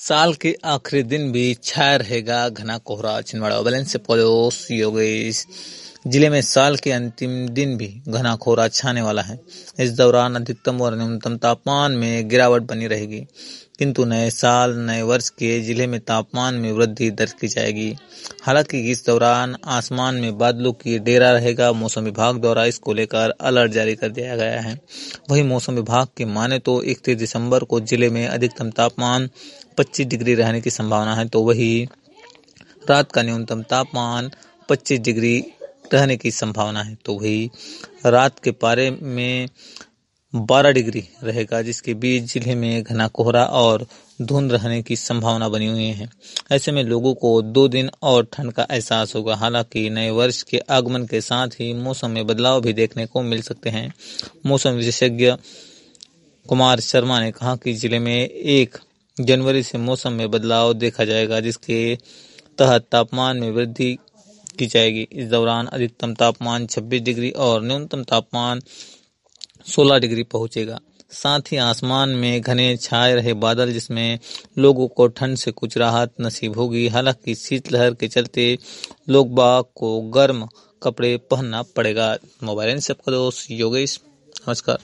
साल के आखिरी दिन भी छाया रहेगा घना कोहरा। छिंदवाड़ा बैलेंस से पड़ोस योगेश जिले में साल के अंतिम दिन भी घना कोहरा छाने वाला है। इस दौरान अधिकतम और न्यूनतम तापमान में गिरावट बनी रहेगी, किंतु नए साल नए वर्ष के जिले में तापमान में वृद्धि दर्ज की जाएगी। हालांकि इस दौरान आसमान में बादलों की डेरा रहेगा। मौसम विभाग द्वारा इसको लेकर अलर्ट जारी कर दिया गया है। वहीं मौसम विभाग की माने तो 31 दिसंबर को जिले में अधिकतम तापमान 25 डिग्री रहने की संभावना है, तो वही रात का न्यूनतम तापमान 25 डिग्री रहने की संभावना है, तो वही रात के पारे में 12 डिग्री रहेगा, जिसके बीच जिले में घना कोहरा और धुंध रहने की संभावना बनी हुई है। ऐसे में लोगों को 2 दिन और ठंड का एहसास होगा। हालांकि नए वर्ष के आगमन के साथ ही मौसम में बदलाव भी देखने को मिल सकते हैं। मौसम विशेषज्ञ कुमार शर्मा ने कहा कि जिले में 1 जनवरी से मौसम में बदलाव देखा जाएगा, जिसके तहत तापमान में वृद्धि की जाएगी। इस दौरान अधिकतम तापमान 26 डिग्री और न्यूनतम तापमान 16 डिग्री पहुंचेगा। साथ ही आसमान में घने छाए रहे बादल, जिसमें लोगों को ठंड से कुछ राहत नसीब होगी। हालांकि शीतलहर के चलते लोग बाग को गर्म कपड़े पहनना पड़ेगा। मोबाइल से आपका दोस्त योगेश, नमस्कार।